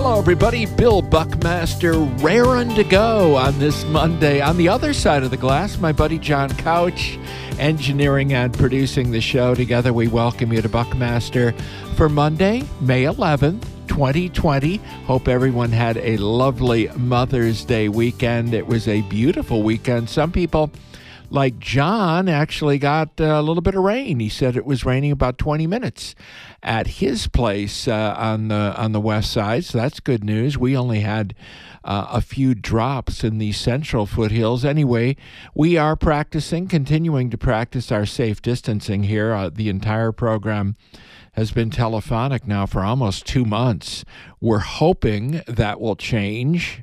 Hello, everybody. Bill Buckmaster, raring to go on this Monday. On the other side of the glass, my buddy John Couch, engineering and producing the show. Together, we welcome you to Buckmaster for Monday, May 11th, 2020. Hope everyone had a lovely Mother's Day weekend. It was a beautiful weekend. Some people, like John, actually got a little bit of rain. He said it was raining about 20 minutes at his place on the west side, so that's good news. We only had a few drops in the central foothills. Anyway, we are continuing to practice our safe distancing here. The entire program has been telephonic now for almost 2 months. We're hoping that will change.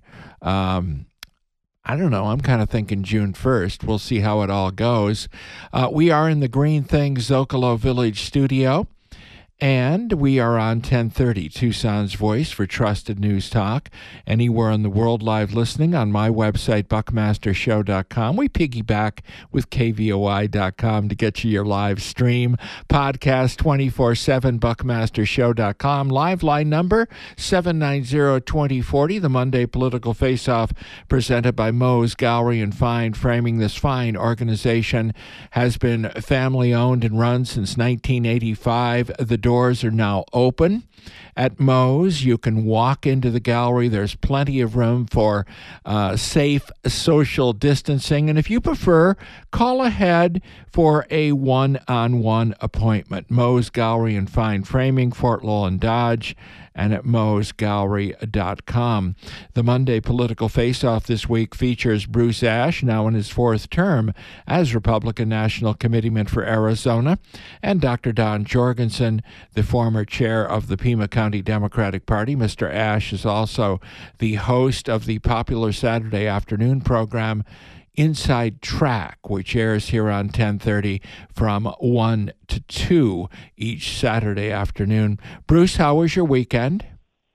I don't know. I'm kind of thinking June 1st. We'll see how it all goes. We are in the Green Things Zocalo Village studio, and we are on 1030 Tucson's Voice for Trusted News Talk. Anywhere in the world live listening on my website, buckmastershow.com. We piggyback with kvoi.com to get you your live stream. Podcast 24/7, buckmastershow.com. Live line number 790-2040. The Monday Political Face-Off presented by Moe's Gallery and Fine Framing. This fine organization has been family-owned and run since 1985. The doors are now open at Moe's. You can walk into the gallery. There's plenty of room for safe social distancing. And if you prefer, call ahead for a one-on-one appointment. Moe's Gallery and Fine Framing, Fort Lowell and Dodge, and at moesgallery.com. The Monday Political Face-Off this week features Bruce Ash, now in his fourth term as Republican National Committeeman for Arizona, and Dr. Don Jorgensen, the former chair of the Pima County Democratic Party. Mr. Ash is also the host of the popular Saturday afternoon program Inside Track, which airs here on 1030 from 1 to 2 each Saturday afternoon. Bruce, how was your weekend?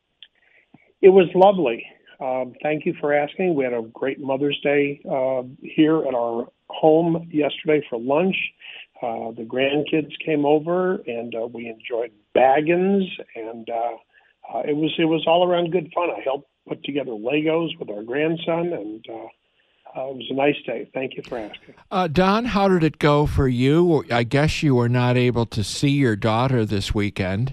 It was lovely. Thank you for asking. We had a great Mother's Day here at our home yesterday for lunch. The grandkids came over, and we enjoyed Baggins, and it was all around good fun. I helped put together Legos with our grandson, and it was a nice day. Thank you for asking. Don, how did it go for you? I guess you were not able to see your daughter this weekend.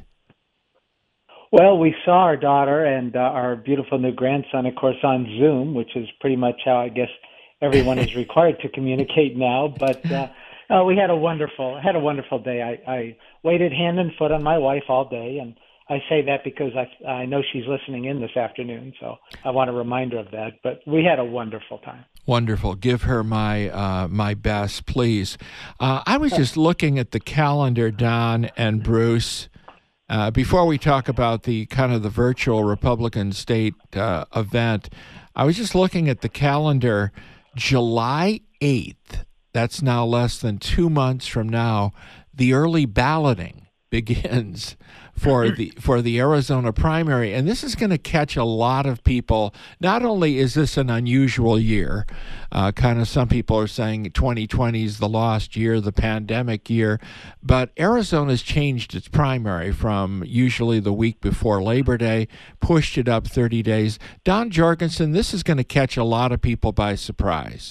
Well, we saw our daughter and our beautiful new grandson, of course, on Zoom, which is pretty much how I guess everyone is required to communicate now. But we had a wonderful day. I waited hand and foot on my wife all day, and I say that because I know she's listening in this afternoon, so I want to remind her of that. But we had a wonderful time. Wonderful. Give her my best, please. I was just looking at the calendar, Don and Bruce, before we talk about the kind of the virtual Republican state event. I was just looking at the calendar. July 8th, that's now less than 2 months from now, the early balloting begins for the Arizona primary, and this is going to catch a lot of people. Not only is this an unusual year, kind of some people are saying 2020 is the lost year, the pandemic year, but Arizona's changed its primary from usually the week before Labor Day, pushed it up 30 days. Don Jorgensen, this is going to catch a lot of people by surprise.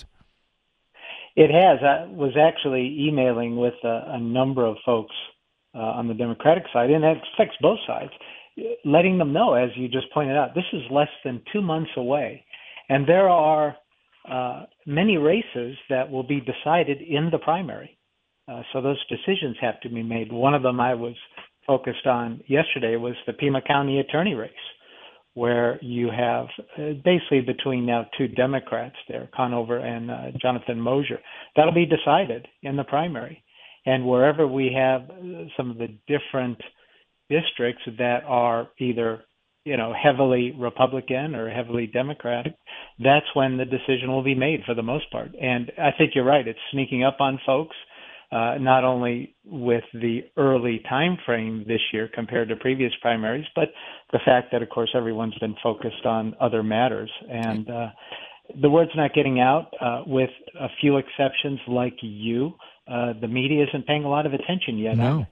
It has. I was actually emailing with a number of folks on the Democratic side, and it affects both sides, letting them know, as you just pointed out, this is less than 2 months away. And there are many races that will be decided in the primary. So those decisions have to be made. One of them I was focused on yesterday was the Pima County attorney race, where you have basically between now two Democrats there, Conover and Jonathan Mosier. That'll be decided in the primary. And wherever we have some of the different districts that are either, heavily Republican or heavily Democratic, that's when the decision will be made for the most part. And I think you're right. It's sneaking up on folks, not only with the early time frame this year compared to previous primaries, but the fact that, of course, everyone's been focused on other matters. And the word's not getting out, with a few exceptions like you. The media isn't paying a lot of attention yet. No.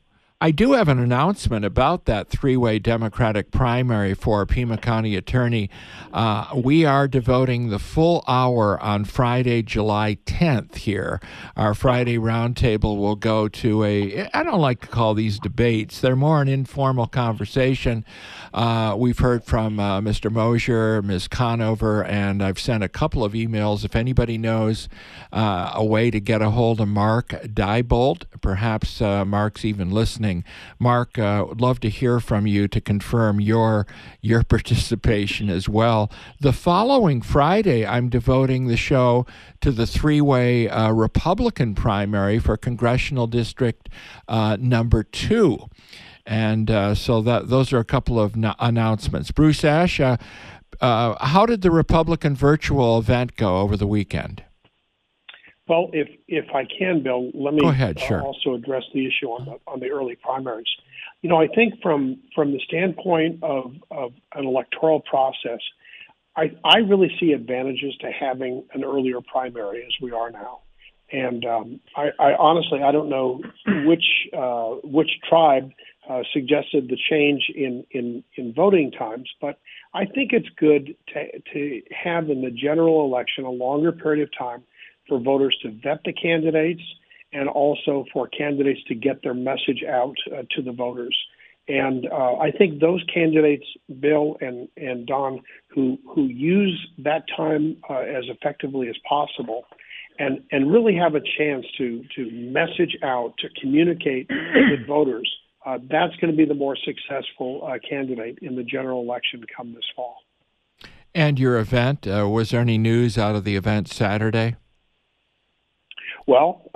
I do have an announcement about that three-way Democratic primary for Pima County Attorney. We are devoting the full hour on Friday, July 10th here. Our Friday roundtable will go to I don't like to call these debates. They're more an informal conversation. We've heard from Mr. Mosier, Ms. Conover, and I've sent a couple of emails. If anybody knows a way to get a hold of Mark Diebold, perhaps Mark's even listening. Mark, would love to hear from you to confirm your participation as well. The following Friday, I'm devoting the show to the three-way Republican primary for Congressional District number 2. And so those are a couple of announcements. Bruce Ash, how did the Republican virtual event go over the weekend? Well, if I can, Bill, let me Go ahead, sure. Also address the issue on the early primaries. I think from the standpoint of an electoral process, I really see advantages to having an earlier primary as we are now. And I honestly, I don't know which tribe suggested the change in voting times, but I think it's good to have in the general election a longer period of time for voters to vet the candidates and also for candidates to get their message out to the voters. And I think those candidates, Bill and Don, who use that time as effectively as possible and really have a chance to message out, to communicate with voters, that's going to be the more successful candidate in the general election come this fall. And your event, was there any news out of the event Saturday? Well,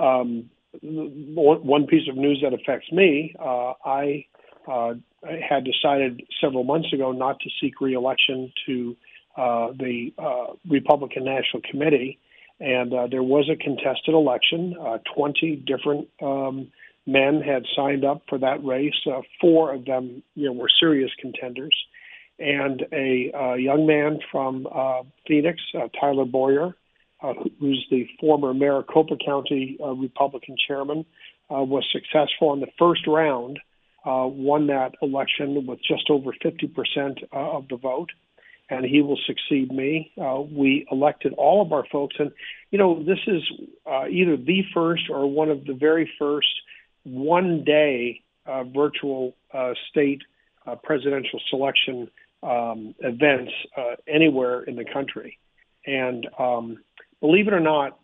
one piece of news that affects me, I had decided several months ago not to seek re-election to the Republican National Committee, and there was a contested election. 20 different men had signed up for that race. 4 of them, were serious contenders, and a young man from Phoenix, Tyler Boyer, who's the former Maricopa County Republican chairman, was successful in the first round, won that election with just over 50% of the vote, and he will succeed me. We elected all of our folks, and, this is either the first or one of the very first one-day virtual state presidential selection events anywhere in the country. And believe it or not,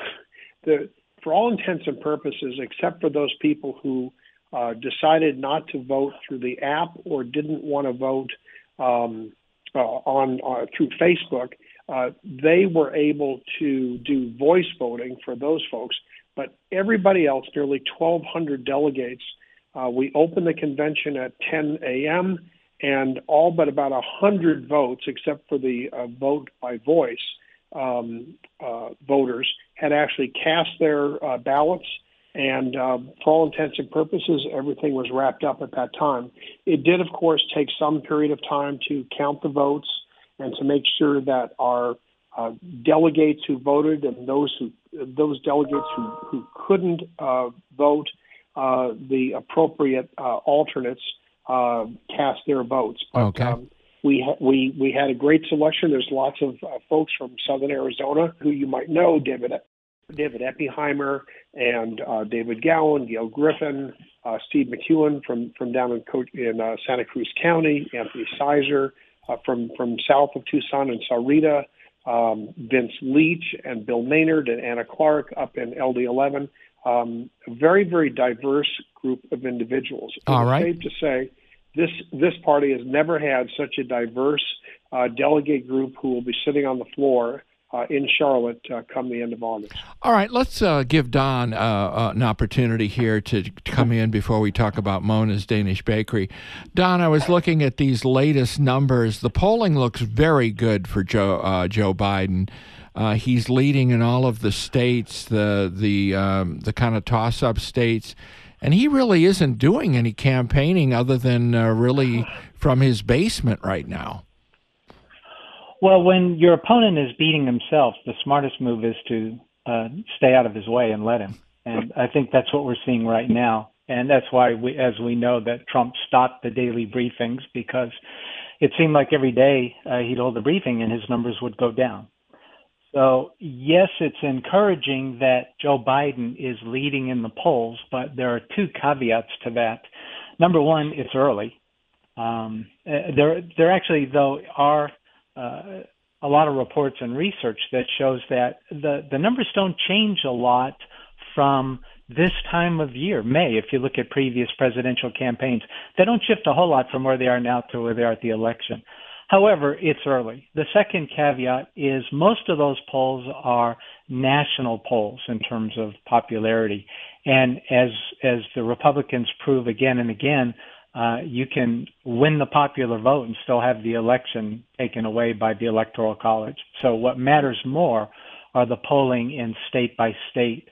for all intents and purposes, except for those people who decided not to vote through the app or didn't want to vote through Facebook, they were able to do voice voting for those folks. But everybody else, nearly 1,200 delegates, we opened the convention at 10 a.m., and all but about 100 votes, except for the vote by voice, voters had actually cast their ballots, and for all intents and purposes, everything was wrapped up at that time. It did, of course, take some period of time to count the votes and to make sure that our delegates who voted and those delegates who couldn't vote, the appropriate alternates cast their votes. But, okay. We had a great selection. There's lots of folks from Southern Arizona who you might know, David Eppiheimer and David Gowan, Gail Griffin, Steve McEwen from down in Santa Cruz County, Anthony Sizer from south of Tucson and Sahuarita, Vince Leach and Bill Maynard and Anna Clark up in LD11. A very, very diverse group of individuals. All right. It's safe to say this party has never had such a diverse delegate group who will be sitting on the floor in Charlotte come the end of August. All right, let's give Don an opportunity here to come in before we talk about Mona's Danish Bakery. Don, I was looking at these latest numbers. The polling looks very good for Joe Biden. He's leading in all of the states, the kind of toss-up states. And he really isn't doing any campaigning other than really from his basement right now. Well, when your opponent is beating himself, the smartest move is to stay out of his way and let him. And I think that's what we're seeing right now. And that's why, as we know, that Trump stopped the daily briefings, because it seemed like every day he'd hold a briefing and his numbers would go down. So, yes, it's encouraging that Joe Biden is leading in the polls, but there are two caveats to that. Number one, it's early. There actually, though, are a lot of reports and research that shows that the numbers don't change a lot from this time of year, May. If you look at previous presidential campaigns, they don't shift a whole lot from where they are now to where they are at the election. However, it's early. The second caveat is most of those polls are national polls in terms of popularity. And as the Republicans prove again and again, you can win the popular vote and still have the election taken away by the Electoral College. So what matters more are the polling in state-by-state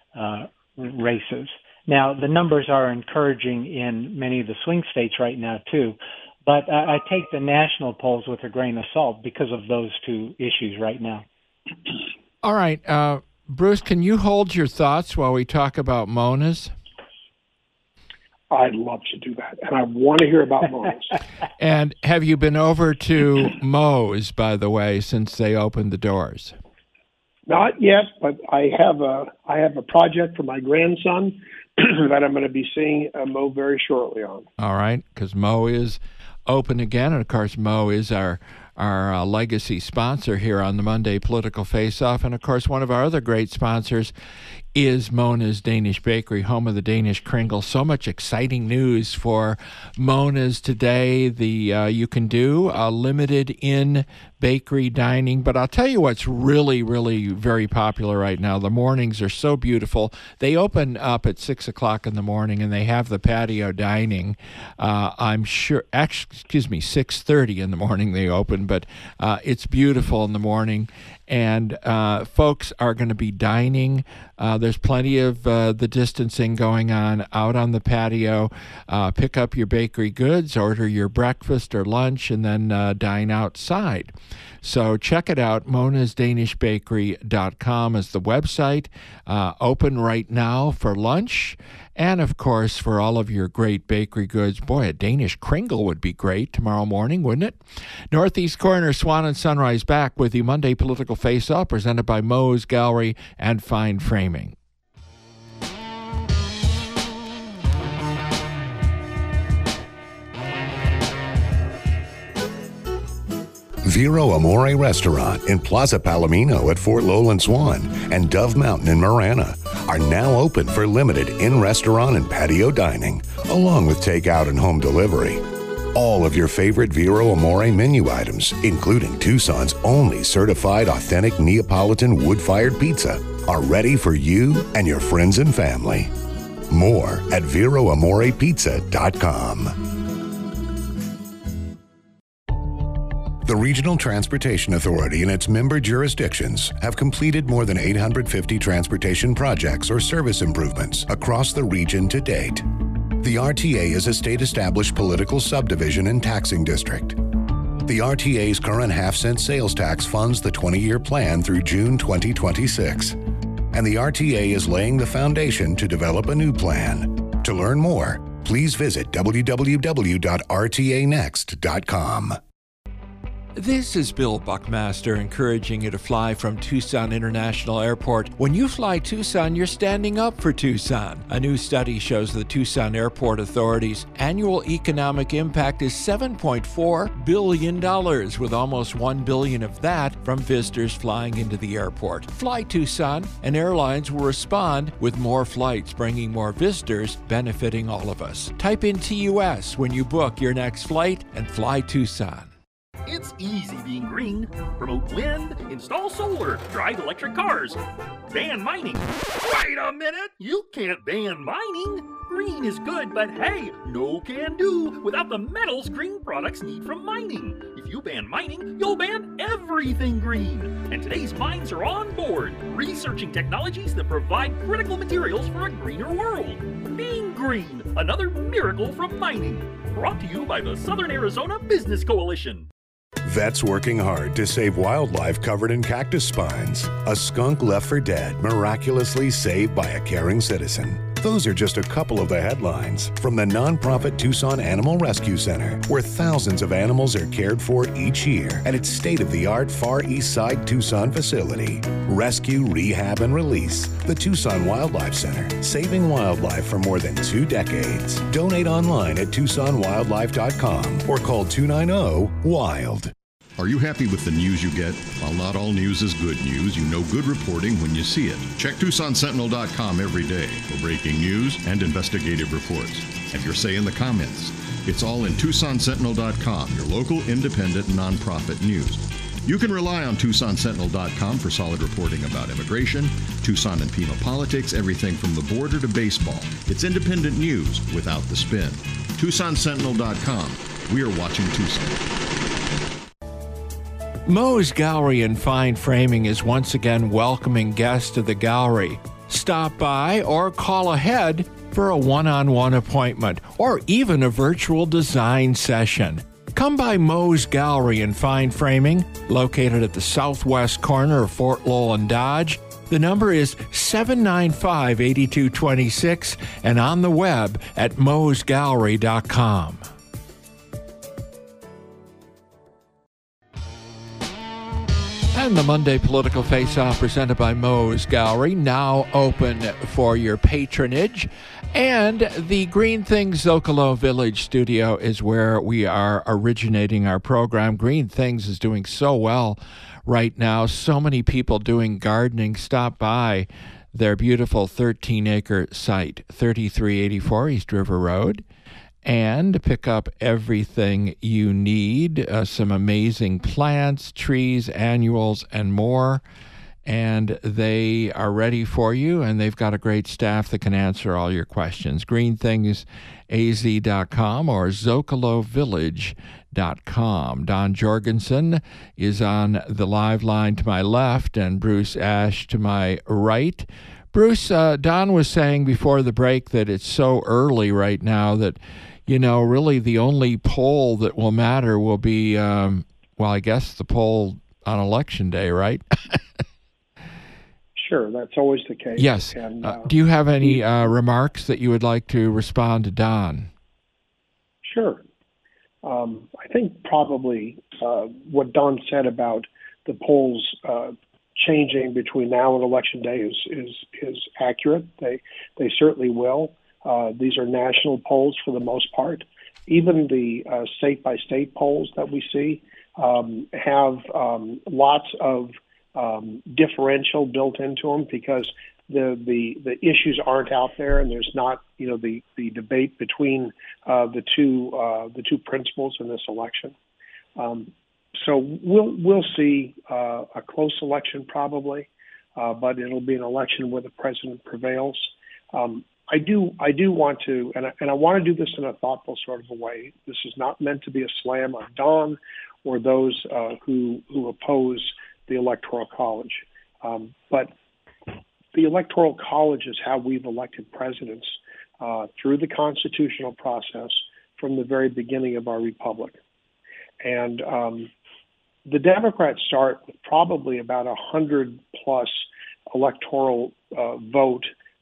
races. Now, the numbers are encouraging in many of the swing states right now, too. But I take the national polls with a grain of salt because of those two issues right now. All right. Bruce, can you hold your thoughts while we talk about Mona's? I'd love to do that, and I want to hear about Mona's. And have you been over to Moe's, by the way, since they opened the doors? Not yet, but I have a project for my grandson that I'm going to be seeing Mo very shortly on. All right, because Mo is open again, and of course Mo is our legacy sponsor here on the Monday Political Face-Off, and of course one of our other great sponsors is Mona's Danish Bakery, home of the Danish Kringle. So much exciting news for Mona's today. You can do limited in bakery dining, but I'll tell you what's really, really very popular right now. The mornings are so beautiful. They open up at 6 o'clock in the morning, and they have the patio dining. I'm sure, 6:30 in the morning they open, but it's beautiful in the morning. And folks are going to be dining. There's plenty of the distancing going on out on the patio. Pick up your bakery goods, order your breakfast or lunch, and then dine outside. So check it out. monasdanishbakery.com is the website. Open right now for lunch. And, of course, for all of your great bakery goods. Boy, a Danish Kringle would be great tomorrow morning, wouldn't it? Northeast Corner, Swan and Sunrise back with the Monday Political Face-Off, presented by Moe's Gallery and Fine Framing. Vero Amore Restaurant in Plaza Palomino at Fort Lowell and Swan and Dove Mountain in Marana are now open for limited in-restaurant and patio dining, along with takeout and home delivery. All of your favorite Vero Amore menu items, including Tucson's only certified authentic Neapolitan wood-fired pizza, are ready for you and your friends and family. More at VeroAmorePizza.com. The Regional Transportation Authority and its member jurisdictions have completed more than 850 transportation projects or service improvements across the region to date. The RTA is a state-established political subdivision and taxing district. The RTA's current half-cent sales tax funds the 20-year plan through June 2026. And the RTA is laying the foundation to develop a new plan. To learn more, please visit www.rtanext.com. This is Bill Buckmaster encouraging you to fly from Tucson International Airport. When you fly Tucson, you're standing up for Tucson. A new study shows the Tucson Airport Authority's annual economic impact is $7.4 billion, with almost $1 billion of that from visitors flying into the airport. Fly Tucson, and airlines will respond with more flights, bringing more visitors, benefiting all of us. Type in TUS when you book your next flight and fly Tucson. It's easy being green. Promote wind, install solar, drive electric cars, ban mining. Wait a minute! You can't ban mining! Green is good, but hey, no can do without the metals green products need from mining. If you ban mining, you'll ban everything green. And today's mines are on board, researching technologies that provide critical materials for a greener world. Being green, another miracle from mining. Brought to you by the Southern Arizona Business Coalition. Vets working hard to save wildlife covered in cactus spines. A skunk left for dead, miraculously saved by a caring citizen. Those are just a couple of the headlines from the nonprofit Tucson Animal Rescue Center, where thousands of animals are cared for each year at its state-of-the-art Far East Side Tucson facility. Rescue, rehab, and release. The Tucson Wildlife Center, saving wildlife for more than 2 decades. Donate online at TucsonWildlife.com or call 290-WILD. Are you happy with the news you get? While not all news is good news, you know good reporting when you see it. Check TucsonSentinel.com every day for breaking news and investigative reports. Have your say in the comments. It's all in TucsonSentinel.com, your local independent nonprofit news. You can rely on TucsonSentinel.com for solid reporting about immigration, Tucson and Pima politics, everything from the border to baseball. It's independent news without the spin. TucsonSentinel.com. We are watching Tucson. Moe's Gallery and Fine Framing is once again welcoming guests to the gallery. Stop by or call ahead for a one-on-one appointment or even a virtual design session. Come by Moe's Gallery and Fine Framing, located at the southwest corner of Fort Lowell and Dodge. The number is 795-8226 and on the web at moesgallery.com. And the Monday Political Face-Off presented by Moe's Gallery, now open for your patronage. And the Green Things Zocalo Village studio is where we are originating our program. Green Things is doing so well right now. So many people doing gardening. Stop by their beautiful 13-acre site, 3384 East River Road, and pick up everything you need, some amazing plants, trees, annuals, and more. And they are ready for you, and they've got a great staff that can answer all your questions. GreenThingsAZ.com or ZocaloVillage.com. Don Jorgensen is on the live line to my left and Bruce Ash to my right. Bruce, Don was saying before the break that it's so early right now that, you know, really the only poll that will matter will be, well, I guess the poll on Election Day, right? Sure, that's always the case. Yes. And, do you have any remarks that you would like to respond to Don? Sure. I think probably what Don said about the polls changing between now and Election Day is accurate. They certainly will. These are national polls for the most part. Even the state-by-state polls that we see have lots of differential built into them because the issues aren't out there, and there's not the debate between the two principals in this election. So we'll see a close election probably, but it'll be an election where the president prevails. I do want to, and I want to do this in a thoughtful sort of a way. This is not meant to be a slam on Don or those who oppose the Electoral College. But the Electoral College is how we've elected presidents through the constitutional process from the very beginning of our republic. And the Democrats start with probably about 100-plus electoral vote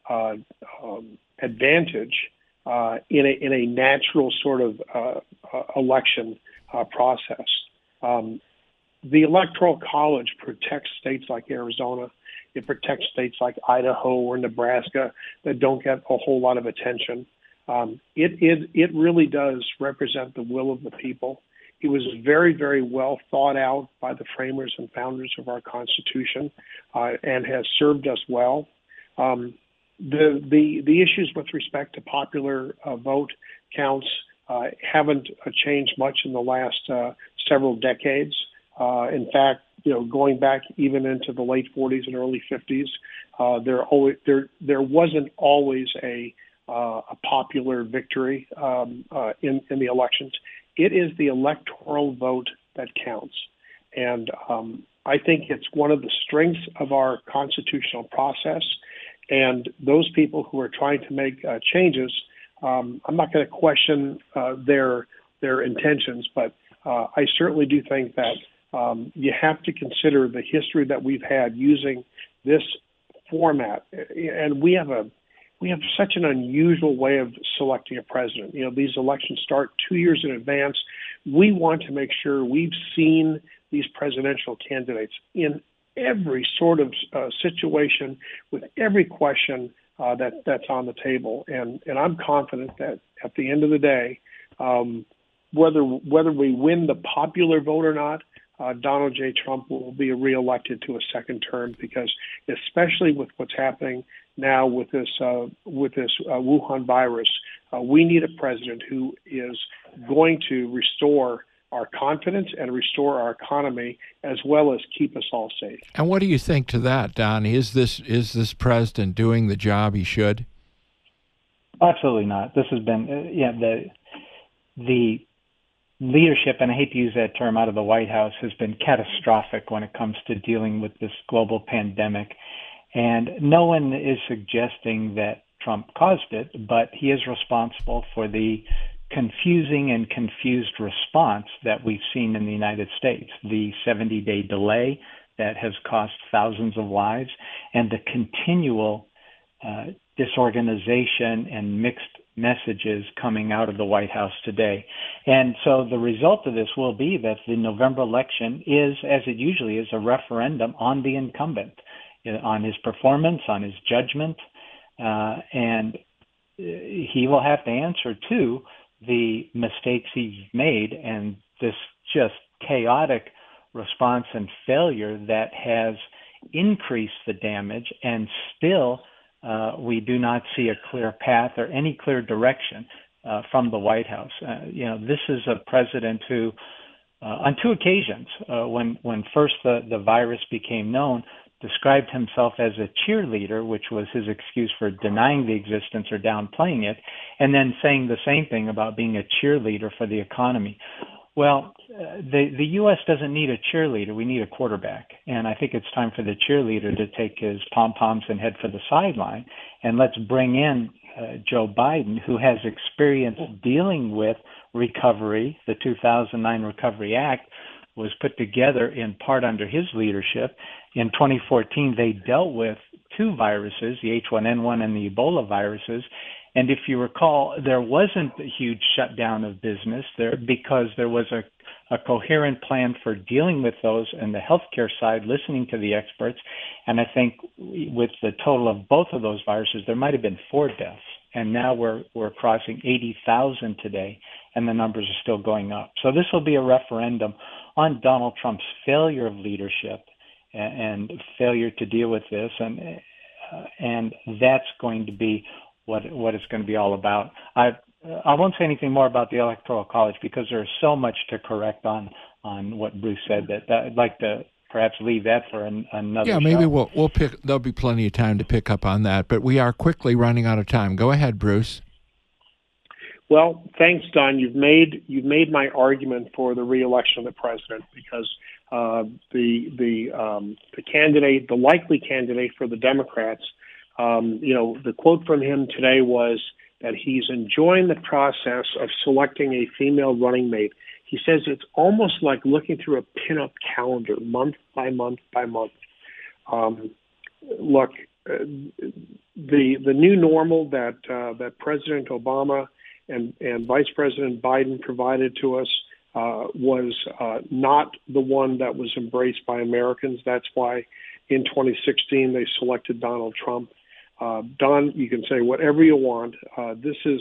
advantage in a natural sort of election process. The Electoral College protects states like Arizona. It protects states like Idaho or Nebraska that don't get a whole lot of attention. It really does represent the will of the people. It was very, very well thought out by the framers and founders of our Constitution and has served us well. The issues with respect to popular vote counts haven't changed much in the last several decades. In fact, going back even into the late 40s and early 50s, there wasn't always a popular victory in the elections. It is the electoral vote that counts, and I think it's one of the strengths of our constitutional process. And those people who are trying to make changes, I'm not going to question their intentions, but I certainly do think that you have to consider the history that we've had using this format. And we have we have such an unusual way of selecting a president. These elections start 2 years in advance. We want to make sure we've seen these presidential candidates in every sort of situation with every question that's on the table. And I'm confident that at the end of the day, whether we win the popular vote or not, Donald J. Trump will be reelected to a second term, because especially with what's happening now with this Wuhan virus, we need a president who is going to restore our confidence and restore our economy, as well as keep us all safe. And what do you think to that, Don? Is this president doing the job he should? Absolutely not. This has been the leadership, and I hate to use that term, out of the White House has been catastrophic when it comes to dealing with this global pandemic. And no one is suggesting that Trump caused it, but he is responsible for the confusing and confused response that we've seen in the United States, the 70-day delay that has cost thousands of lives, and the continual disorganization and mixed messages coming out of the White House today. And so the result of this will be that the November election is, as it usually is, a referendum on the incumbent, on his performance, on his judgment, and he will have to answer to the mistakes he's made and this just chaotic response and failure that has increased the damage, and still we do not see a clear path or any clear direction from the White House. This is a president who, on two occasions, when first the virus became known, described himself as a cheerleader, which was his excuse for denying the existence or downplaying it, and then saying the same thing about being a cheerleader for the economy. Well, the U.S. doesn't need a cheerleader. We need a quarterback. And I think it's time for the cheerleader to take his pom-poms and head for the sideline. And let's bring in Joe Biden, who has experience dealing with recovery. The 2009 Recovery Act was put together in part under his leadership. In 2014, they dealt with two viruses, the H1N1 and the Ebola viruses. And if you recall, there wasn't a huge shutdown of business there because there was a coherent plan for dealing with those and the healthcare side, listening to the experts. And I think with the total of both of those viruses, there might have been 4 deaths. And now we're crossing 80,000 today, and the numbers are still going up. So this will be a referendum on Donald Trump's failure of leadership and failure to deal with this, and that's going to be what it's going to be all about. I won't say anything more about the Electoral College because there's so much to correct on what Bruce said that I'd like to perhaps leave that for another show. Maybe we'll pick. There'll be plenty of time to pick up on that, but we are quickly running out of time. Go ahead, Bruce. Well, thanks, Don. You've made my argument for the reelection of the president, because the candidate, the likely candidate for the Democrats, the quote from him today was that he's enjoying the process of selecting a female running mate. He says it's almost like looking through a pinup calendar, month by month by month. Look, the new normal that President Obama and Vice President Biden provided to us was not the one that was embraced by Americans. That's why in 2016 they selected Donald Trump. Don, you can say whatever you want. This is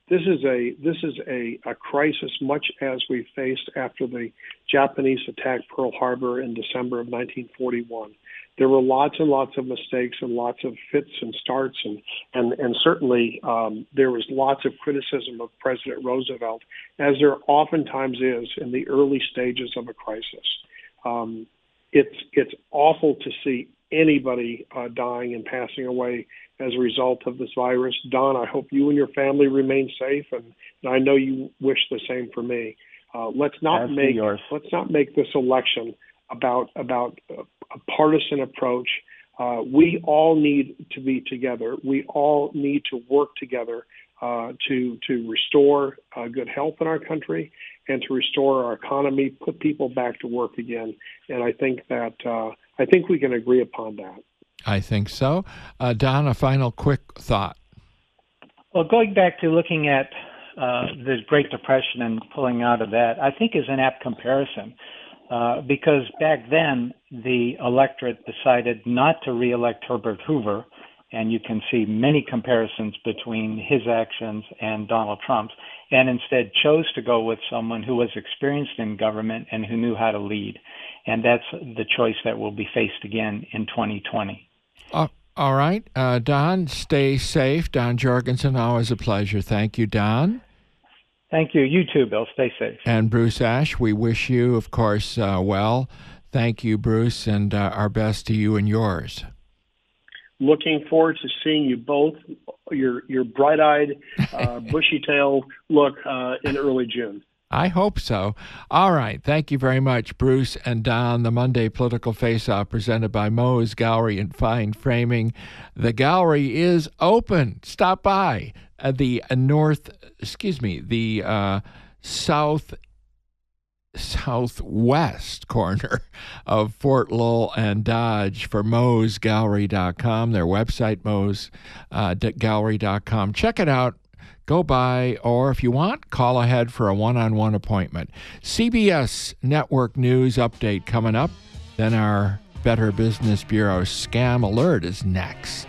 a crisis, much as we faced after the Japanese attacked Pearl Harbor in December of 1941. There were lots and lots of mistakes and lots of fits and starts, and certainly there was lots of criticism of President Roosevelt, as there oftentimes is in the early stages of a crisis. It's awful to see anybody dying and passing away as a result of this virus. Don, I hope you and your family remain safe, and I know you wish the same for me. Let's not make this election about a partisan approach. We all need to be together. We all need to work together to restore good health in our country and to restore our economy, put people back to work again. And I think we can agree upon that. I think so. Don, a final quick thought. Well, going back to looking at the Great Depression and pulling out of that, I think is an apt comparison because back then the electorate decided not to reelect Herbert Hoover, and you can see many comparisons between his actions and Donald Trump's, and instead chose to go with someone who was experienced in government and who knew how to lead. And that's the choice that will be faced again in 2020. All right. Don, stay safe. Don Jorgensen, always a pleasure. Thank you, Don. Thank you. You too, Bill. Stay safe. And Bruce Ash, we wish you, of course, well. Thank you, Bruce, and our best to you and yours. Looking forward to seeing you both, your bright-eyed, bushy-tailed look in early June. I hope so. All right. Thank you very much, Bruce and Don. The Monday Political Face-Off presented by Moe's Gallery and Fine Framing. The gallery is open. Stop by the southwest corner of Fort Lowell and Dodge for Moe'sGallery.com. Their website, Moe'sGallery.com. Check it out. Go by, or if you want, call ahead for a one-on-one appointment. CBS Network News update coming up. Then our Better Business Bureau Scam Alert is next.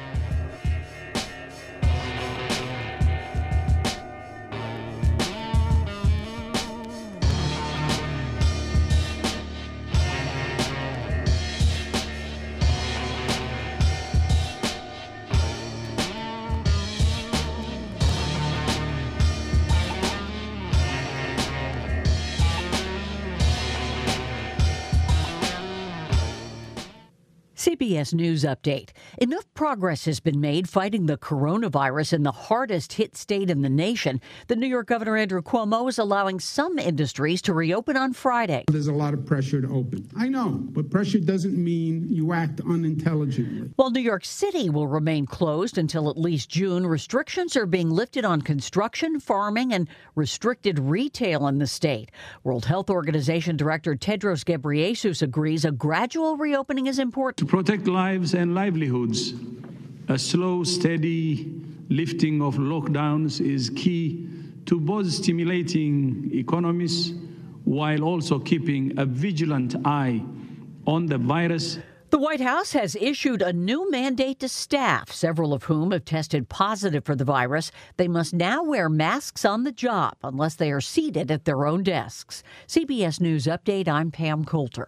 CBS News Update. Enough progress has been made fighting the coronavirus in the hardest hit state in the nation. The New York Governor Andrew Cuomo is allowing some industries to reopen on Friday. There's a lot of pressure to open. I know, but pressure doesn't mean you act unintelligently. While New York City will remain closed until at least June, restrictions are being lifted on construction, farming, and restricted retail in the state. World Health Organization Director Tedros Ghebreyesus agrees a gradual reopening is important. To protect lives and livelihoods, a slow, steady lifting of lockdowns is key to both stimulating economies while also keeping a vigilant eye on the virus. The White House has issued a new mandate to staff, several of whom have tested positive for the virus. They must now wear masks on the job unless they are seated at their own desks. CBS News Update, I'm Pam Coulter.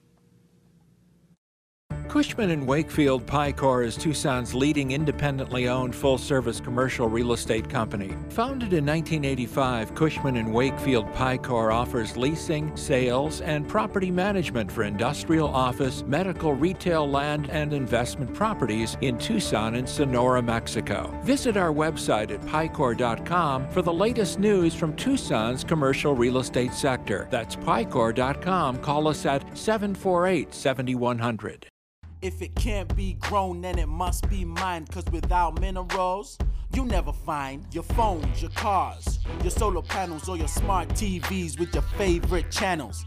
Cushman & Wakefield Picor is Tucson's leading independently owned full-service commercial real estate company. Founded in 1985, Cushman & Wakefield Picor offers leasing, sales, and property management for industrial, office, medical, retail, land, and investment properties in Tucson and Sonora, Mexico. Visit our website at Picor.com for the latest news from Tucson's commercial real estate sector. That's Picor.com. Call us at 748-7100. If it can't be grown, then it must be mine. Cause without minerals, you never find your phones, your cars, your solar panels, or your smart TVs with your favorite channels.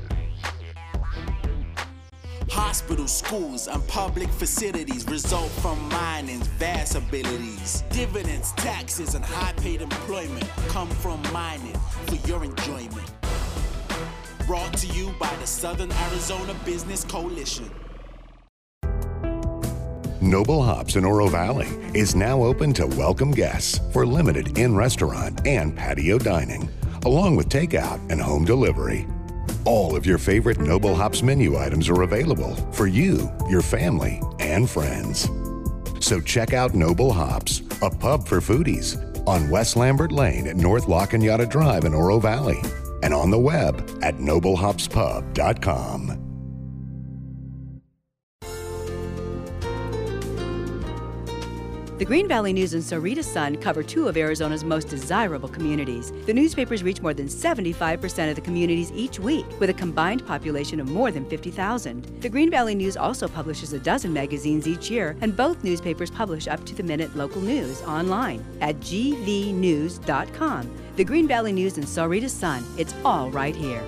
Hospitals, schools, and public facilities result from mining's vast abilities. Dividends, taxes, and high-paid employment come from mining for your enjoyment. Brought to you by the Southern Arizona Business Coalition. Noble Hops in Oro Valley is now open to welcome guests for limited in-restaurant and patio dining, along with takeout and home delivery. All of your favorite Noble Hops menu items are available for you, your family, and friends. So check out Noble Hops, a pub for foodies, on West Lambert Lane at North La Cañada Drive in Oro Valley, and on the web at noblehopspub.com. The Green Valley News and Sarita Sun cover two of Arizona's most desirable communities. The newspapers reach more than 75% of the communities each week, with a combined population of more than 50,000. The Green Valley News also publishes a dozen magazines each year, and both newspapers publish up-to-the-minute local news online at gvnews.com. The Green Valley News and Sarita Sun, it's all right here.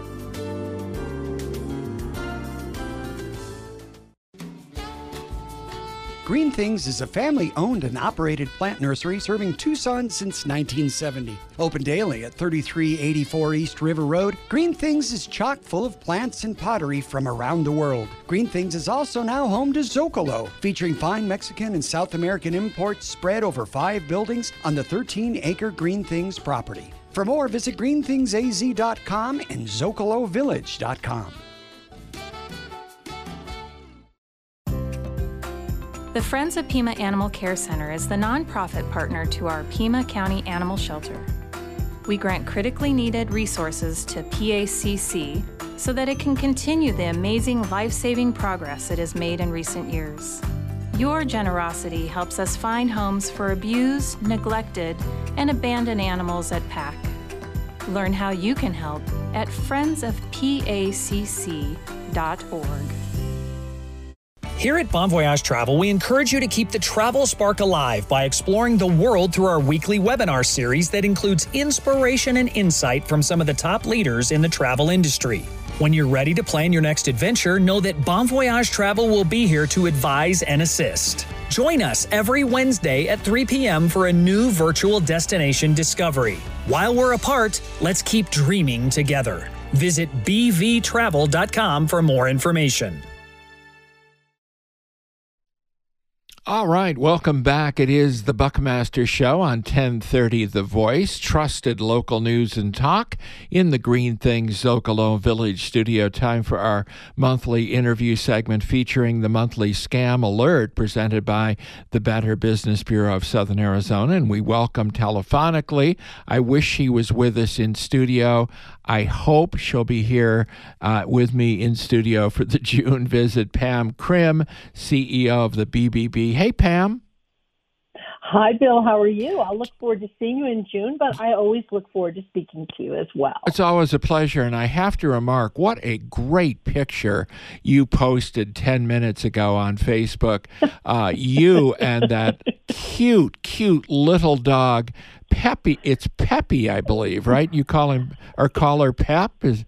Green Things is a family-owned and operated plant nursery serving Tucson since 1970. Open daily at 3384 East River Road, Green Things is chock full of plants and pottery from around the world. Green Things is also now home to Zocalo, featuring fine Mexican and South American imports spread over 5 buildings on the 13-acre Green Things property. For more, visit greenthingsaz.com and zocalovillage.com. The Friends of Pima Animal Care Center is the nonprofit partner to our Pima County Animal Shelter. We grant critically needed resources to PACC so that it can continue the amazing life-saving progress it has made in recent years. Your generosity helps us find homes for abused, neglected, and abandoned animals at PAC. Learn how you can help at friendsofpacc.org. Here at Bon Voyage Travel, we encourage you to keep the travel spark alive by exploring the world through our weekly webinar series that includes inspiration and insight from some of the top leaders in the travel industry. When you're ready to plan your next adventure, know that Bon Voyage Travel will be here to advise and assist. Join us every Wednesday at 3 p.m. for a new virtual destination discovery. While we're apart, let's keep dreaming together. Visit bvtravel.com for more information. All right, welcome back. It is the Buckmaster Show on 1030 The Voice, trusted local news and talk in the Green Things Zocalo Village studio. Time for our monthly interview segment featuring the monthly Scam Alert presented by the Better Business Bureau of Southern Arizona. And we welcome telephonically. I wish she was with us in studio. I hope she'll be here with me in studio for the June visit. Pam Krim, CEO of the BBB. Hey, Pam. Hi, Bill. How are you? I'll look forward to seeing you in June, but I always look forward to speaking to you as well. It's always a pleasure, and I have to remark, what a great picture you posted 10 minutes ago on Facebook. You and that cute little dog, Peppy. It's Peppy, I believe, right? You call him or call her Pep?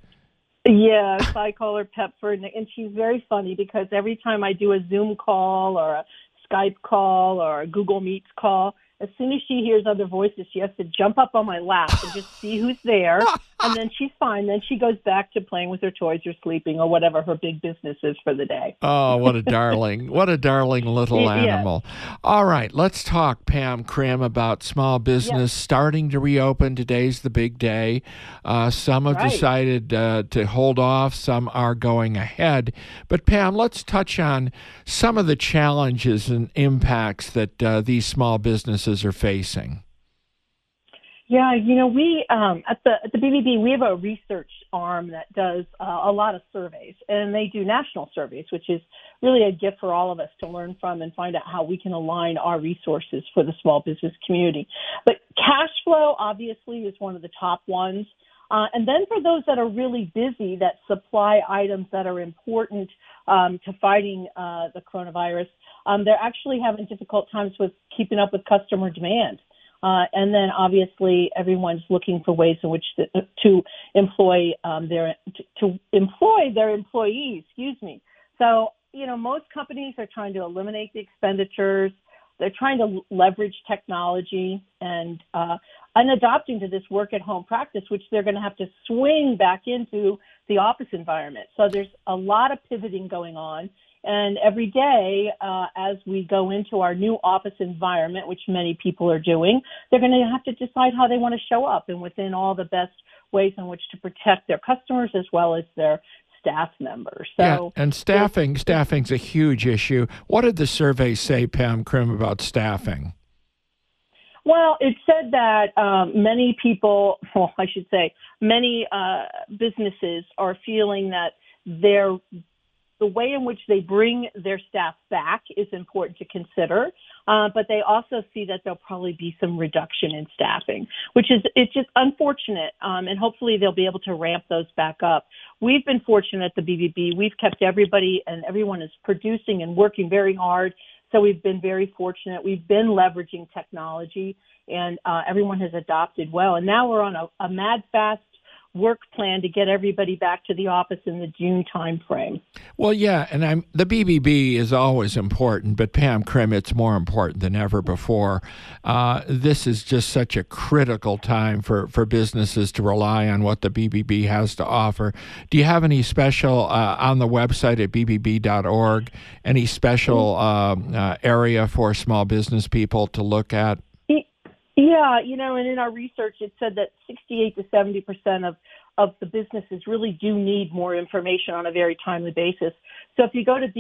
Yes, I call her Pep, and she's very funny because every time I do a Zoom call or a Skype call or a Google Meets call, as soon as she hears other voices, she has to jump up on my lap and just see who's there. And then she's fine. Then she goes back to playing with her toys or sleeping or whatever her big business is for the day. Oh, what a darling. What a darling little animal. Yes. All right, let's talk, Pam Krim, about small business starting to reopen. Today's the big day. Some have decided to hold off. Some are going ahead. But, Pam, let's touch on some of the challenges and impacts that these small businesses are facing. Yeah, we at the BBB, we have a research arm that does a lot of surveys, and they do national surveys, which is really a gift for all of us to learn from and find out how we can align our resources for the small business community. But cash flow, obviously, is one of the top ones. And then for those that are really busy, that supply items that are important to fighting the coronavirus, they're actually having difficult times with keeping up with customer demand. And then obviously everyone's looking for ways in which to employ their employees. So, most companies are trying to eliminate the expenditures. They're trying to leverage technology and adopting to this work at home practice, which they're going to have to swing back into the office environment. So there's a lot of pivoting going on. And every day, as we go into our new office environment, which many people are doing, they're going to have to decide how they want to show up and within all the best ways in which to protect their customers as well as their staff members. So, and staffing's a huge issue. What did the survey say, Pam Krim, about staffing? Well, it said that many people, many businesses are feeling that the way in which they bring their staff back is important to consider, but they also see that there'll probably be some reduction in staffing, it's just unfortunate, and hopefully they'll be able to ramp those back up. We've been fortunate at the BBB. We've kept everyone is producing and working very hard, so we've been very fortunate. We've been leveraging technology, and everyone has adopted well. And now we're on a mad fast work plan to get everybody back to the office in the June timeframe. Well, yeah, and the BBB is always important, but Pam Krim, it's more important than ever before. This is just such a critical time for businesses to rely on what the BBB has to offer. Do you have any special on the website at bbb.org, any special area for small business people to look at? Yeah, and in our research, it said that 68 to 70% of the businesses really do need more information on a very timely basis. So if you go to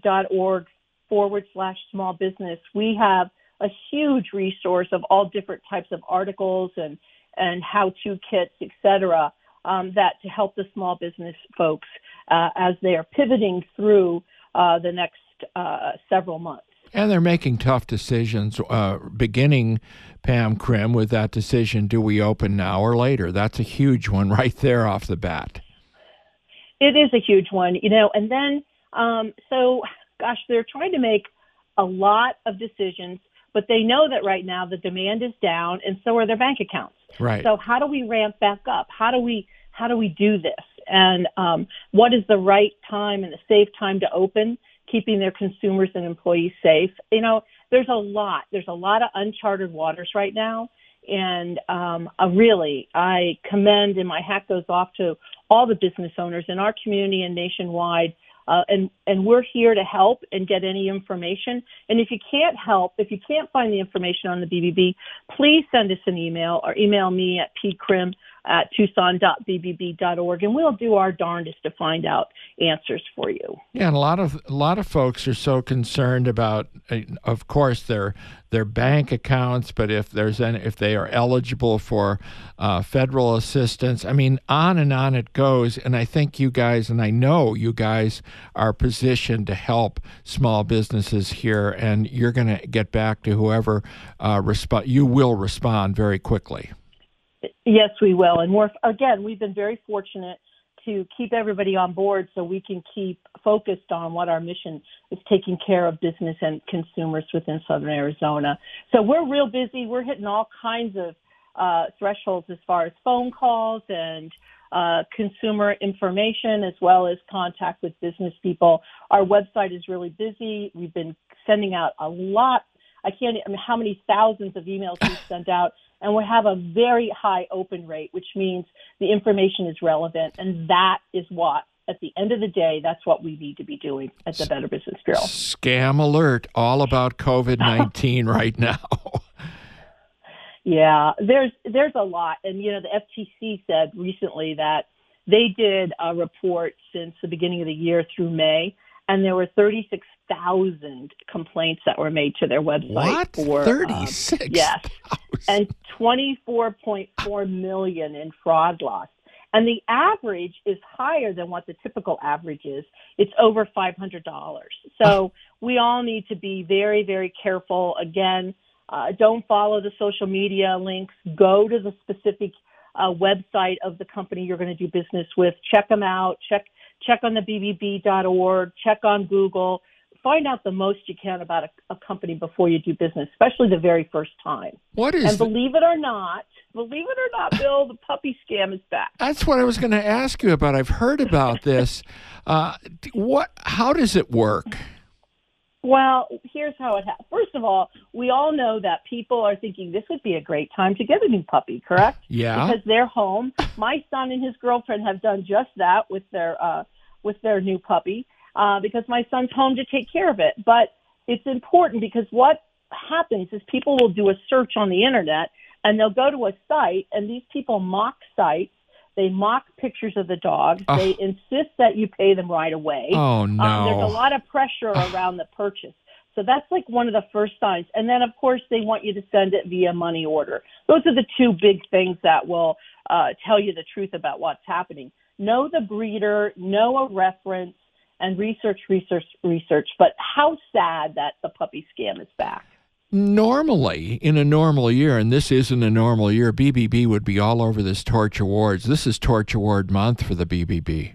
bbb.org/small business, we have a huge resource of all different types of articles and how-to kits, et cetera, that to help the small business folks as they are pivoting through the next several months. And they're making tough decisions, beginning, Pam Krim, with that decision, do we open now or later? That's a huge one right there off the bat. It is a huge one, and then, they're trying to make a lot of decisions, but they know that right now the demand is down and so are their bank accounts. Right. So how do we ramp back up? How do we do this? And what is the right time and the safe time to open, keeping their consumers and employees safe? There's a lot of uncharted waters right now. And I commend, and my hat goes off to all the business owners in our community and nationwide. And we're here to help and get any information. And if you can't find the information on the BBB, please send us an email or email me at pkrim@tucson.bbb.org, and we'll do our darndest to find out answers for you. Yeah, and a lot of folks are so concerned about, of course, their bank accounts, but if they are eligible for federal assistance. I mean, on and on it goes. And I think you guys, and I know you guys, are positioned to help small businesses here, and you're going to get back to whoever you will respond very quickly. Yes, we will. And we've been very fortunate to keep everybody on board so we can keep focused on what our mission is, taking care of business and consumers within Southern Arizona. So we're real busy. We're hitting all kinds of thresholds as far as phone calls and consumer information, as well as contact with business people. Our website is really busy. We've been sending out a lot. How many thousands of emails we've sent out. And we have a very high open rate, which means the information is relevant. And that is what, at the end of the day, that's what we need to be doing at the Better Business Bureau. Scam alert, all about COVID-19 right now. Yeah, there's a lot. And, the FTC said recently that they did a report since the beginning of the year through May, and there were 36,000 complaints that were made to their website. What? 36,000? Yes. And 24.4 million in fraud loss. And the average is higher than what the typical average is. It's over $500. So we all need to be very, very careful. Again, don't follow the social media links. Go to the specific website of the company you're going to do business with. Check them out. Check on the bbb.org. Check on Google. Find out the most you can about a company before you do business, especially the very first time. Believe it or not, Bill, the puppy scam is back. That's what I was going to ask you about. I've heard about this. How does it work? Well, here's how it happens. First of all, we all know that people are thinking this would be a great time to get a new puppy, correct? Yeah. Because they're home. My son and his girlfriend have done just that with their new puppy because my son's home to take care of it. But it's important because what happens is people will do a search on the internet and they'll go to a site, and these people mock sites. They mock pictures of the dog. They insist that you pay them right away. Oh, no. There's a lot of pressure around the purchase. So that's like one of the first signs. And then, of course, they want you to send it via money order. Those are the two big things that will tell you the truth about what's happening. Know the breeder, know a reference, and research. But how sad that the puppy scam is back. Normally, in a normal year, and this isn't a normal year, BBB would be all over this Torch Awards. This is Torch Award month for the BBB.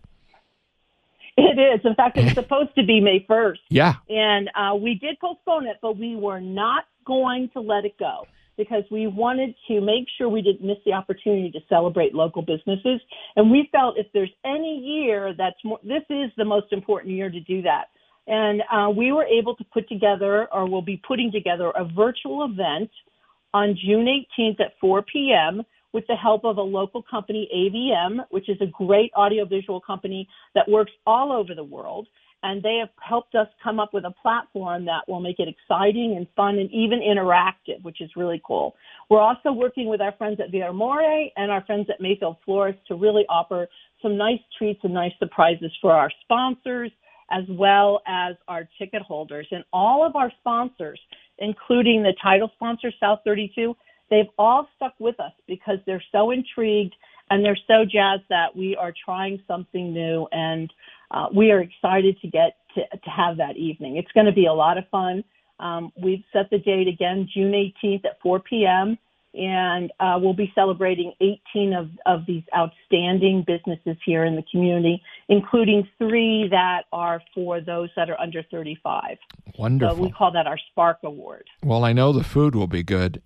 It is. In fact, it was supposed to be May 1st. Yeah. And we did postpone it, but we were not going to let it go. because we wanted to make sure we didn't miss the opportunity to celebrate local businesses. And we felt if there's any year this is the most important year to do that. And we were able to put together, or will be putting together, a virtual event on June 18th at 4 p.m. with the help of a local company, AVM, which is a great audiovisual company that works all over the world. And they have helped us come up with a platform that will make it exciting and fun and even interactive, which is really cool. We're also working with our friends at Via More and our friends at Mayfield Florists to really offer some nice treats and nice surprises for our sponsors as well as our ticket holders. And all of our sponsors, including the title sponsor, South 32, they've all stuck with us because they're so intrigued and they're so jazzed that we are trying something new, and we are excited to get to have that evening. It's going to be a lot of fun. We've set the date again, June 18th at 4 p.m., and we'll be celebrating 18 of these outstanding businesses here in the community, including 3 that are for those that are under 35. Wonderful. So we call that our Spark Award. Well, I know the food will be good.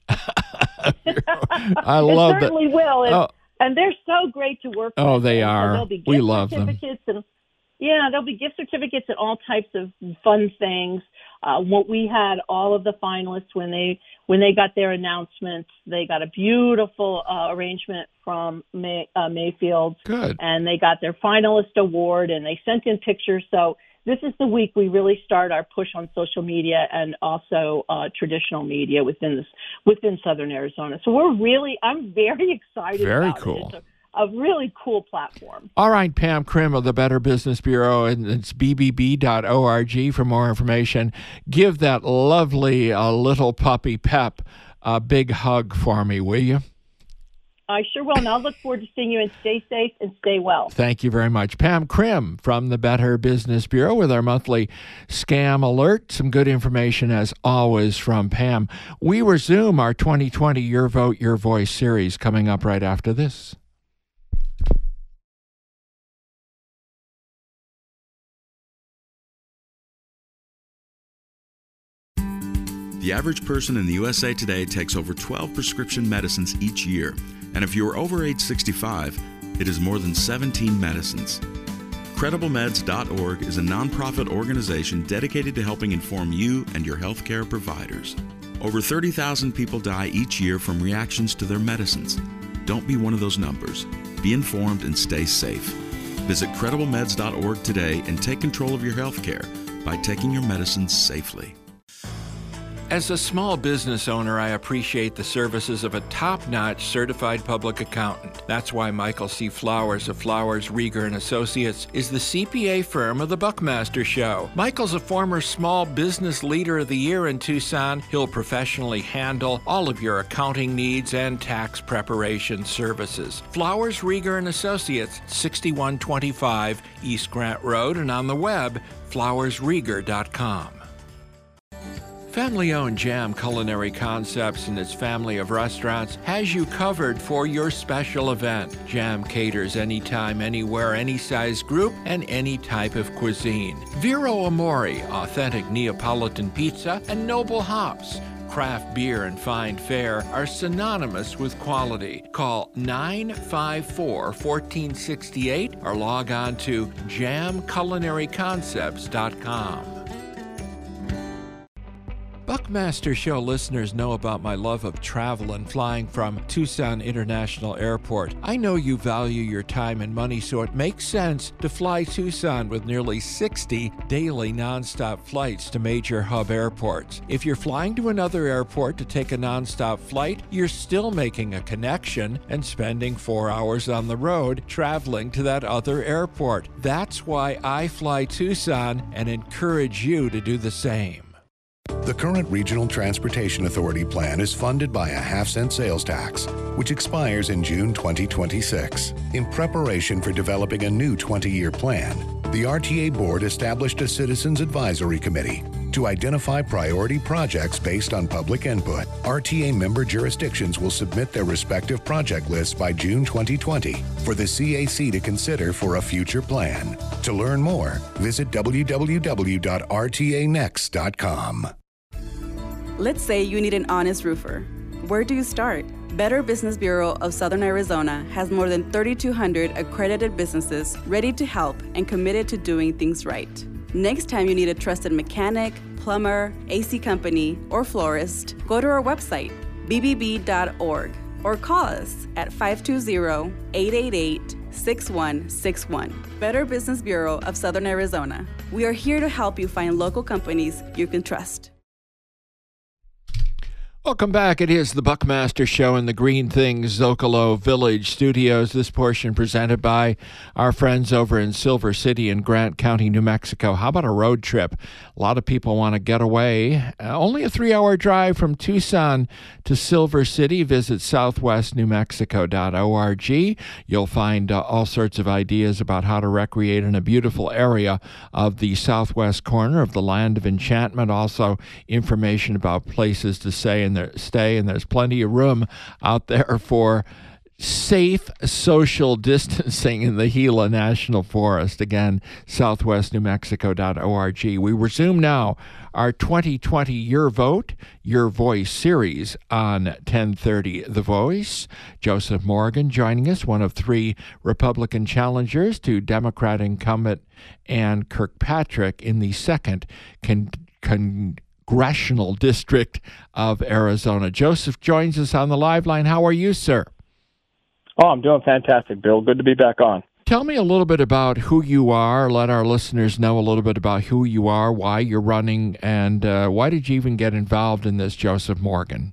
I love it. Certainly will. And they're so great to work with. Oh, they are. So we love them. There'll be gift certificates and all types of fun things. What we had all of the finalists when they got their announcements, they got a beautiful arrangement from Mayfield. Good. And they got their finalist award, and they sent in pictures. So this is the week we really start our push on social media and also traditional media within Southern Arizona. So I'm very excited. Very about cool. It. It's a really cool platform. All right, Pam Krim of the Better Business Bureau, and it's bbb.org for more information. Give that lovely little puppy Pep a big hug for me, will you? I sure will, and I'll look forward to seeing you, and stay safe and stay well. Thank you very much. Pam Krim from the Better Business Bureau with our monthly scam alert. Some good information, as always, from Pam. We resume our 2020 Your Vote, Your Voice series coming up right after this. The average person in the USA today takes over 12 prescription medicines each year, and if you are over age 65, it is more than 17 medicines. CredibleMeds.org is a nonprofit organization dedicated to helping inform you and your healthcare providers. Over 30,000 people die each year from reactions to their medicines. Don't be one of those numbers. Be informed and stay safe. Visit CredibleMeds.org today and take control of your healthcare by taking your medicines safely. As a small business owner, I appreciate the services of a top-notch certified public accountant. That's why Michael C. Flowers of Flowers, Rieger & Associates is the CPA firm of the Buckmaster Show. Michael's a former Small Business Leader of the Year in Tucson. He'll professionally handle all of your accounting needs and tax preparation services. Flowers, Rieger & Associates, 6125 East Grant Road, and on the web, flowersrieger.com. Family-owned Jam Culinary Concepts and its family of restaurants has you covered for your special event. Jam caters anytime, anywhere, any size group, and any type of cuisine. Vero Amore, authentic Neapolitan pizza, and Noble Hops, craft beer and fine fare, are synonymous with quality. Call 954-1468 or log on to jamculinaryconcepts.com. Buckmaster Show listeners know about my love of travel and flying from Tucson International Airport. I know you value your time and money, so it makes sense to fly Tucson with nearly 60 daily nonstop flights to major hub airports. If you're flying to another airport to take a nonstop flight, you're still making a connection and spending 4 hours on the road traveling to that other airport. That's why I fly Tucson and encourage you to do the same. The current Regional Transportation Authority plan is funded by a half-cent sales tax, which expires in June 2026. In preparation for developing a new 20-year plan, the RTA Board established a Citizens Advisory Committee to identify priority projects based on public input. RTA member jurisdictions will submit their respective project lists by June 2020 for the CAC to consider for a future plan. To learn more, visit www.rtanext.com. Let's say you need an honest roofer. Where do you start? Better Business Bureau of Southern Arizona has more than 3,200 accredited businesses ready to help and committed to doing things right. Next time you need a trusted mechanic, plumber, AC company, or florist, go to our website, bbb.org, or call us at 520-888-6161. Better Business Bureau of Southern Arizona. We are here to help you find local companies you can trust. Welcome back. It is the Buckmaster Show in the Green Things Zocalo Village Studios. This portion presented by our friends over in Silver City in Grant County, New Mexico. How about a road trip? A lot of people want to get away. Only a 3-hour drive from Tucson to Silver City. Visit southwestnewmexico.org. You'll find all sorts of ideas about how to recreate in a beautiful area of the southwest corner of the Land of Enchantment. Also, information about places to stay, and there's plenty of room out there for safe social distancing in the Gila National Forest. Again, southwestnewmexico.org. We resume now our 2020 Your Vote, Your Voice series on 1030 The Voice. Joseph Morgan joining us, one of 3 Republican challengers to Democrat incumbent Ann Kirkpatrick in the 2nd Congressional District of Arizona. Joseph joins us on the live line. How are you, sir? Oh, I'm doing fantastic, Bill. Good to be back on. Tell me a little bit about who you are. Let our listeners know a little bit about who you are, why you're running, and why did you even get involved in this, Joseph Morgan?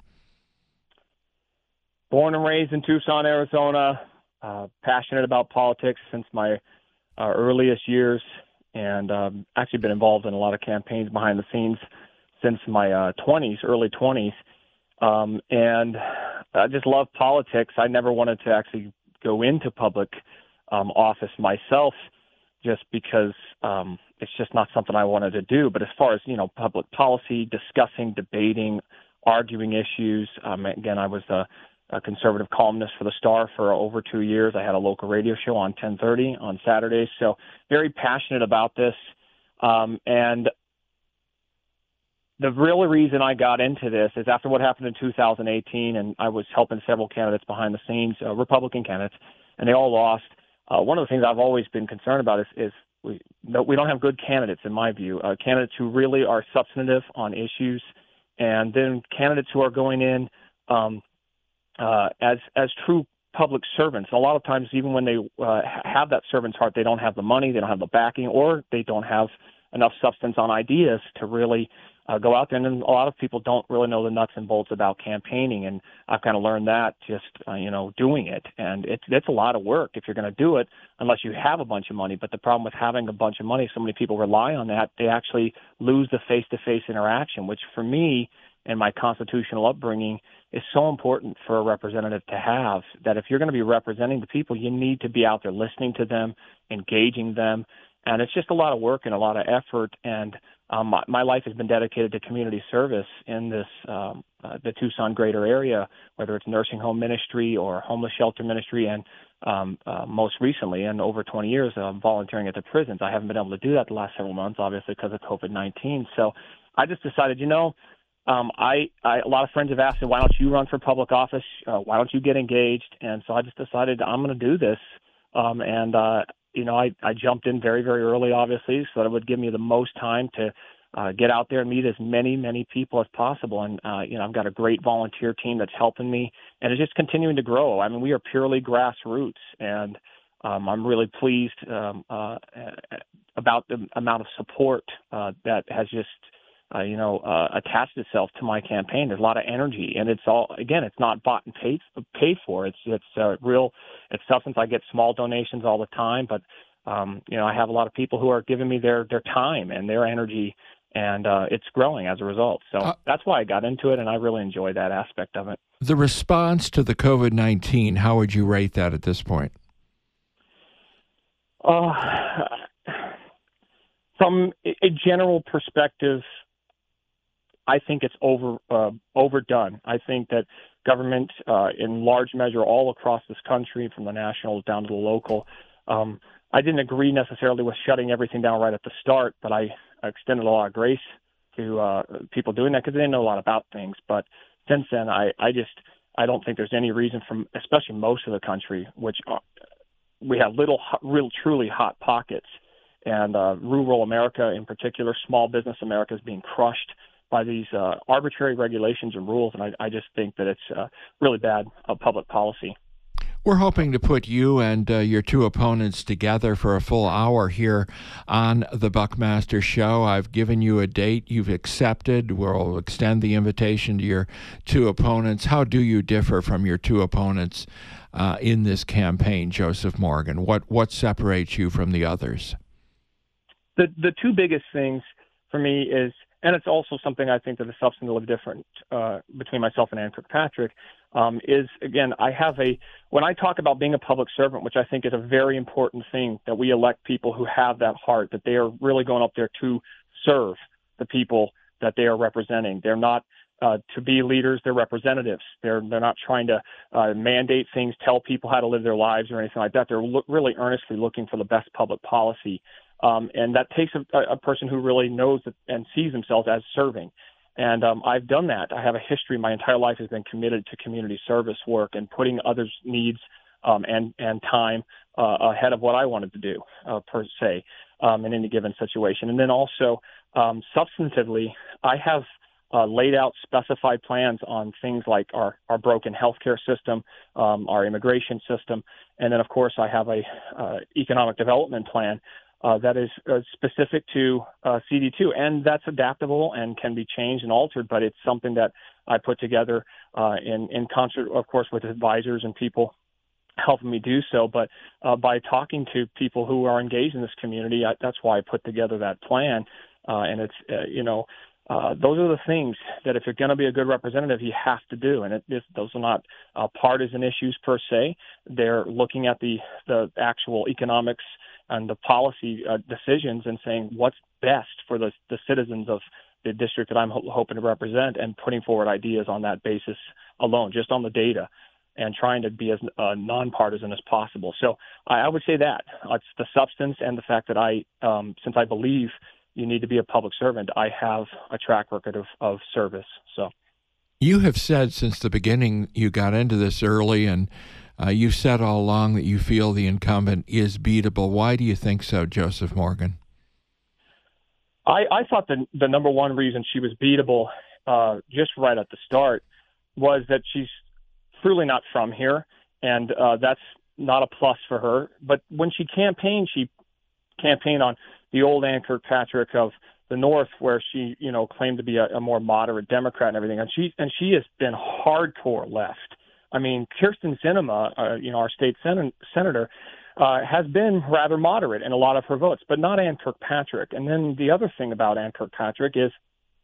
Born and raised in Tucson, Arizona. Passionate about politics since my earliest years, and actually been involved in a lot of campaigns behind the scenes since my early 20s. And I just love politics. I never wanted to actually go into public office myself just because it's just not something I wanted to do. But as far as, public policy, discussing, debating, arguing issues, again, I was a conservative columnist for the Star for over 2 years. I had a local radio show on 1030 on Saturdays. So very passionate about this. And the real reason I got into this is after what happened in 2018, and I was helping several candidates behind the scenes, Republican candidates, and they all lost. One of the things I've always been concerned about is we don't have good candidates, in my view, candidates who really are substantive on issues, and then candidates who are going in as true public servants. A lot of times, even when they have that servant's heart, they don't have the money, they don't have the backing, or they don't have enough substance on ideas to really go out there. And then a lot of people don't really know the nuts and bolts about campaigning, and I've kind of learned that just doing it. And it's a lot of work if you're going to do it, unless you have a bunch of money. But the problem with having a bunch of money, so many people rely on that, they actually lose the face-to-face interaction, which for me and my constitutional upbringing is so important for a representative to have, that if you're going to be representing the people, you need to be out there listening to them, engaging them. And it's just a lot of work and a lot of effort. And my life has been dedicated to community service in this the Tucson greater area, whether it's nursing home ministry or homeless shelter ministry, and most recently, and over 20 years, volunteering at the prisons. I haven't been able to do that the last several months, obviously, because of COVID-19. So I just decided, a lot of friends have asked me, why don't you run for public office? Why don't you get engaged? And so I just decided I'm going to do this. I jumped in very, very early, obviously, so that it would give me the most time to get out there and meet as many people as possible. And, I've got a great volunteer team that's helping me, and it's just continuing to grow. I mean, we are purely grassroots, and I'm really pleased about the amount of support that has just attached itself to my campaign. There's a lot of energy, and it's not bought and paid for. It's substance. I get small donations all the time, but I have a lot of people who are giving me their time and their energy, and it's growing as a result. So that's why I got into it, and I really enjoy that aspect of it. The response to the COVID-19, how would you rate that at this point? From a general perspective, I think it's overdone. I think that government, in large measure, all across this country, from the national down to the local, I didn't agree necessarily with shutting everything down right at the start, but I extended a lot of grace to people doing that because they didn't know a lot about things. But since then, I don't think there's any reason from, especially most of the country, which we have real truly hot pockets, and rural America in particular, small business America is being crushed by these arbitrary regulations and rules, and I just think that it's really bad public policy. We're hoping to put you and your two opponents together for a full hour here on the Buckmaster Show. I've given you a date. You've accepted. We'll extend the invitation to your two opponents. How do you differ from your two opponents in this campaign, Joseph Morgan? What separates you from the others? The two biggest things for me is, and it's also something I think that is substantively different between myself and Ann Kirkpatrick, is, again, when I talk about being a public servant, which I think is a very important thing, that we elect people who have that heart, that they are really going up there to serve the people that they are representing. They're not to be leaders, they're representatives. They're not trying to mandate things, tell people how to live their lives or anything like that. They're really earnestly looking for the best public policy. And that takes a person who really knows and sees themselves as serving. And I've done that. I have a history. My entire life has been committed to community service work and putting others' needs and time ahead of what I wanted to do, per se, in any given situation. And then also, substantively, I have laid out specified plans on things like our broken healthcare system, our immigration system, and then, of course, I have a economic development plan that is specific to CD2, and that's adaptable and can be changed and altered, but it's something that I put together in concert, of course, with advisors and people helping me do so, but by talking to people who are engaged in this community, that's why I put together that plan, and it's, those are the things that if you're going to be a good representative, you have to do, and those are not partisan issues per se. They're looking at the actual economics and the policy decisions and saying what's best for the citizens of the district that I'm hoping to represent, and putting forward ideas on that basis alone, just on the data, and trying to be as nonpartisan as possible. So I would say that it's the substance and the fact that since I believe you need to be a public servant, I have a track record of service. So you have said since the beginning, you got into this early, and you've said all along that you feel the incumbent is beatable. Why do you think so, Joseph Morgan? I thought the number one reason she was beatable just right at the start was that she's truly not from here, and that's not a plus for her. But when she campaigned on the old Ann Kirkpatrick of the North, where she, claimed to be a more moderate Democrat and everything, and she has been hardcore left. I mean, Kyrsten Sinema, our state senator, has been rather moderate in a lot of her votes, but not Ann Kirkpatrick. And then the other thing about Ann Kirkpatrick is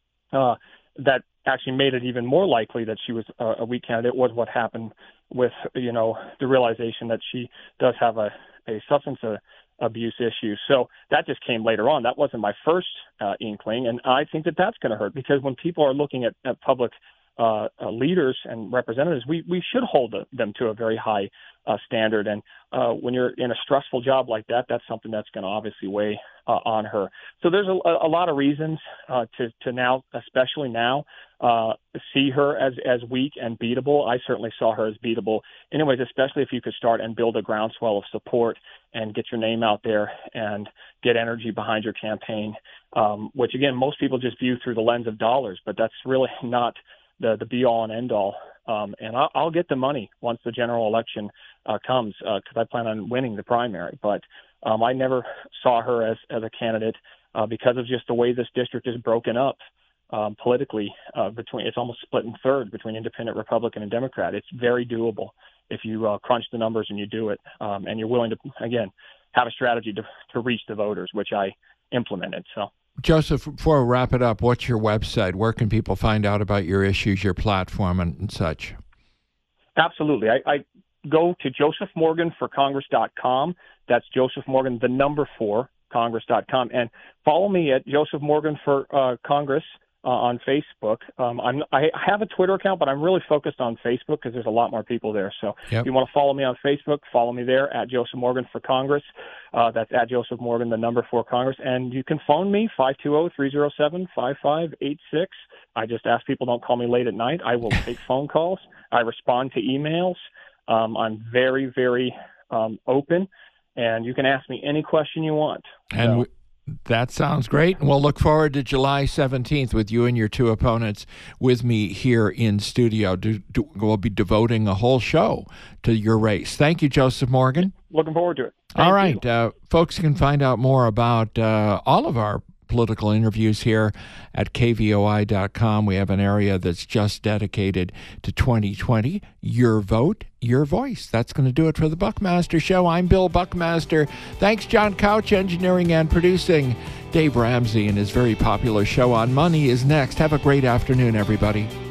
that actually made it even more likely that she was a weak candidate was what happened with, the realization that she does have a substance abuse issue. So that just came later on. That wasn't my first inkling, and I think that that's going to hurt, because when people are looking at public leaders and representatives, we should hold them to a very high standard. And when you're in a stressful job like that, that's something that's going to obviously weigh on her. So there's a lot of reasons to now, especially now, see her as weak and beatable. I certainly saw her as beatable anyways, especially if you could start and build a groundswell of support and get your name out there and get energy behind your campaign, which, again, most people just view through the lens of dollars, but that's really not the be-all and end-all. And I'll get the money once the general election comes, because I plan on winning the primary. But I never saw her as a candidate because of just the way this district is broken up politically. It's almost split in third between independent, Republican, and Democrat. It's very doable if you crunch the numbers and you do it, and you're willing to, again, have a strategy to reach the voters, which I implemented. So. Joseph, before we wrap it up, what's your website? Where can people find out about your issues, your platform, and such? Absolutely. I go to josephmorganforcongress.com. That's Joseph Morgan, the number 4, Congress.com. And follow me at Joseph Morgan for Congress on Facebook. I have a Twitter account, but I'm really focused on Facebook because there's a lot more people there. So if you want to follow me on Facebook, follow me there at Joseph Morgan for Congress. That's at Joseph Morgan, the number 4 Congress. And you can phone me, 520-307-5586. I just ask people don't call me late at night. I will take phone calls. I respond to emails. I'm very, very open, and you can ask me any question you want. And that sounds great. And we'll look forward to July 17th with you and your 2 opponents with me here in studio. We'll be devoting a whole show to your race. Thank you, Joseph Morgan. Looking forward to it. All right. Folks can find out more about all of our political interviews here at kvoi.com. We have an area that's just dedicated to 2020. Your vote, your voice. That's going to do it for the Buckmaster Show. I'm Bill Buckmaster. Thanks, John Couch, engineering and producing. Dave Ramsey and his very popular show on money is next. Have a great afternoon, everybody.